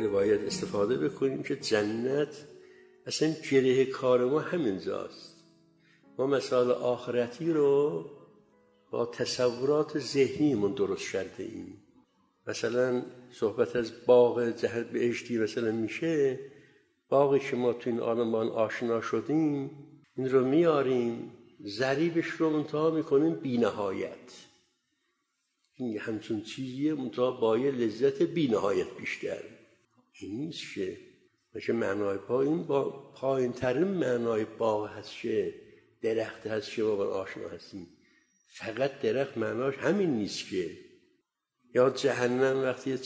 روایت استفاده بکنیم که جنت اصلا گره کار ما همینجاست. ما مثال آخرتی رو با تصورات ذهنیمون درست کرده ایم. مثلا صحبت از باغ جهت بهشتی مثلا میشه، باغی که ما تو این عالم با آن آشنا شدیم این رو میاریم ضریبش رو منتها میکنیم بی نهایت. این همچون چیزیه منتها با یه لذت بی نهایت بیشتر. این نیست که معنای این با پایین ترین معنای باغ هست که درخت هست که ما با آشنا هستیم. فقط درخت معناش همین نیست که. یا جهنم وقتی یه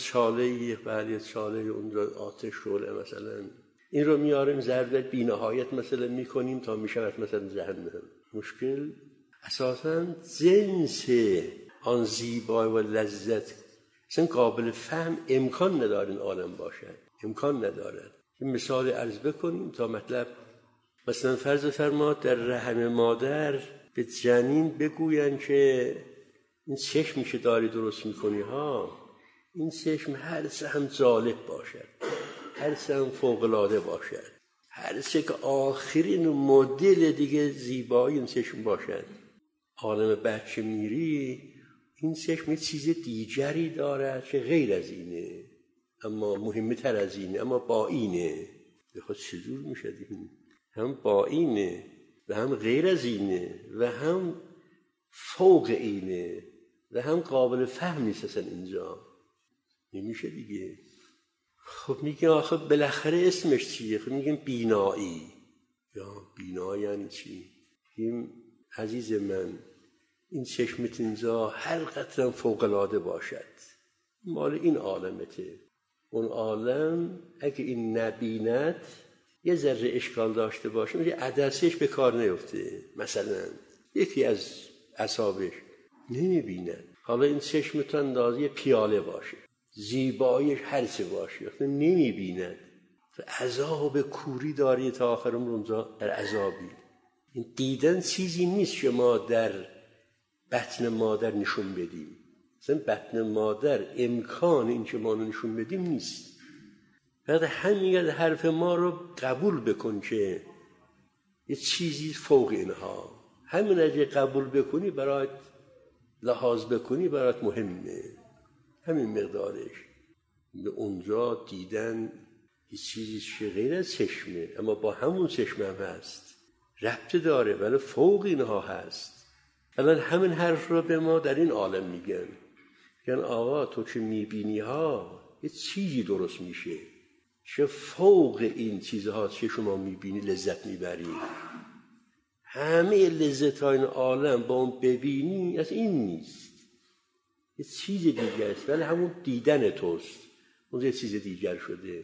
چاله اونجا آتش شعله مثلا این رو میاریم ضرب بی نهایت مثلا میکنیم تا میشود مثلا جهنم. مشکل اساساً جنس آن زیبایی و لذت اصلا قابل فهم امکان نداره این عالم باشد، امکان ندارد. مثال عرض بکنیم تا مطلب. مثلا فرض فرماد در رحم مادر به جنین بگوین که این چشمی که داری درست میکنی ها، این چشم هر چه هم جالب باشد، هر چه هم فوق‌العاده باشد، هر چه که آخرین مدل دیگه زیبایی این چشم باشد، عالم بچه میری این چشم یه چیز دیگری دارد که غیر از اینه، اما مهمتر از اینه، اما با اینه. بخواد چجور میشه این؟ هم با اینه و هم غیر از اینه و هم فوق اینه و هم قابل فهم نیست اصلا اینجا. نمیشه دیگه. خب میگه آخه بالاخره اسمش چیه؟ خب میگیم بینایی. یا بینایی یعنی چی؟ میگیم عزیز من این چشمت اینجا هر قدرم فوق‌العاده باشد مال این عالمته. اون عالم اگه این نبیند یه ذره اشکال داشته باشه میگه عدسش به کار نیفته. مثلا یکی از اعصابش نمیبیند. حالا این چشمت اندازه پیاله باشه، زیباییش هر چه باشه نمیبیند، عذاب کوری داری تا آخر عمر اونجا در عذابی. این دیدن چیزی نیست که ما در بطن مادر نشون بدیم. مثلا بطن مادر امکان این که ما نشون بدیم نیست. بعد همین حرف ما رو قبول بکن که یه چیزی فوق اینها. همین اگه قبول بکنی برات لحاظ بکنی برات مهمه. همین مقدارش. به اونجا دیدن یه چیزی که غیر از چشمه اما با همون چشم هم هست، ربط داره ولی فوق اینها هست. الان همین حرف رو به ما در این عالم میگن آقا تو که میبینی ها یه چیزی درست میشه که فوق این چیزها که شما میبینی لذت میبری. همه لذت های این عالم با اون ببینی از این نیست، یه چیز دیگر است ولی همون دیدن توست. اون یه چیز دیگر شده،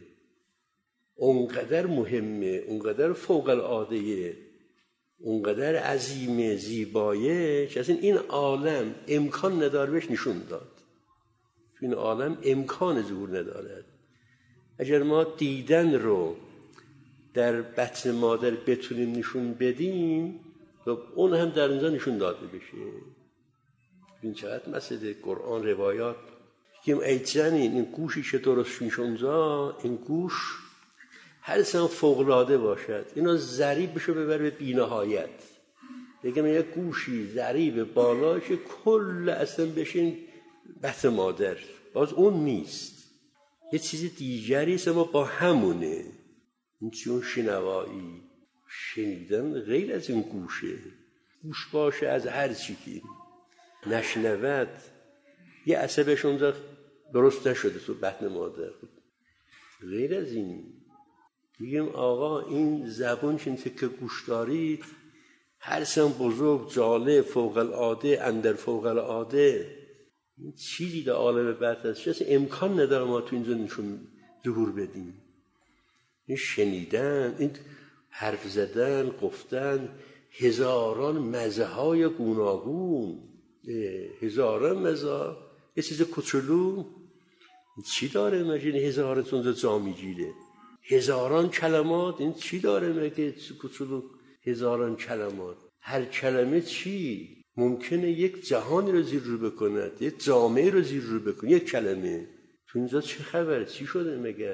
اونقدر مهمه، اونقدر فوق العاده، اونقدر عظیمه، زیبایه که اصلا این عالم امکان نداره بهش نشون داد. این عالم امکان ظهور ندارد. اگر ما دیدن رو در بطن مادر بتونیم نشون بدیم و اون هم در اونجا نشون داده بشه. این چقدر مسئله قرآن روایات که ای جنین این گوشی که درست میشه اونجا، این گوش هر چند فوق‌العاده باشد اینا ضریبشو ببر به بی‌نهایت. بگم یک گوشی ضریب بالاش کل اصلا بشین بطن مادر، باز اون نیست، یه چیز دیگری است اما با همونه. این چون شنوایی شنیدن غیر از این گوشه، گوش باشه از هر چی که نشنود یه عصبش اونجا درست نشده تو بطن مادر، غیر از این. میگیم آقا این زبون چون که گوش دارید هر سن بزرگ، جالب، فوق العاده، اندر فوق العاده، این چیزی در عالم بعد هست چه امکان نداره ما تو اینجا نشون ظهور بدیم. این شنیدن، این حرف زدن، گفتن، هزاران مزه های گوناگون، هزاران مزه، یه چیز کوچولو این چی داره مگه هزاران تونجا جا میگیره؟ هزاران کلمات این چی داره مگه کوچولو هزاران کلمات؟ هر کلمه چی؟ ممکنه یک جهانی رو زیر رو بکند، یک جامعه رو زیر رو بکند، یک کلمه. تو اینجا چه خبر؟ چی شده مگر؟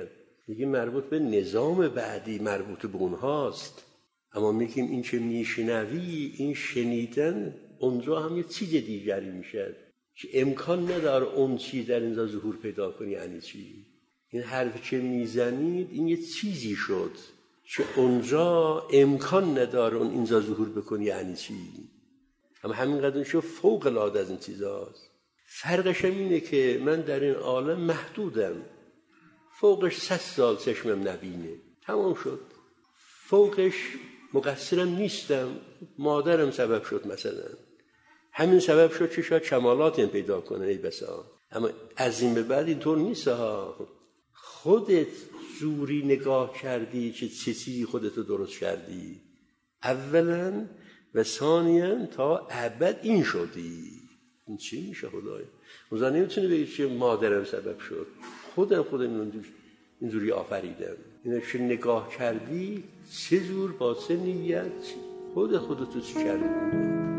میگه مربوط به نظام بعدی، مربوط به اونهاست. اما میگیم این که میشنوی، این شنیدن اونجا هم یه چیز دیگری میشه که امکان نداره اون چیز در اینجا ظهور پیدا کنی. یعنی چی؟ این حرفی که میزنید این یه چیزی شد که اونجا امکان نداره اون اینجا ظهور بکنی. یعنی چی؟ اما همینقدر شو فوق العاده از این چیزاست. فرقش هم اینه که من در این عالم محدودم، فوقش 100 سال چشمم نبینه، تمام شد. فوقش مقصرم نیستم، مادرم سبب شد مثلا، همین سبب شد که شاید کمالات این پیدا کنه ای بسا. اما از این به بعد اینطور نیست ها. خودت زوری نگاه کردی که چه چیزی خودتو درست کردی اولا و ثانیاً تا ابد این شدی. این چی میشه خدایا؟ موزا نمیتونه بگی که مادرم سبب شد، خودم اینجوری آفریدم. اینه که نگاه کردی چه جور با چه نیت خودتو چی کردی.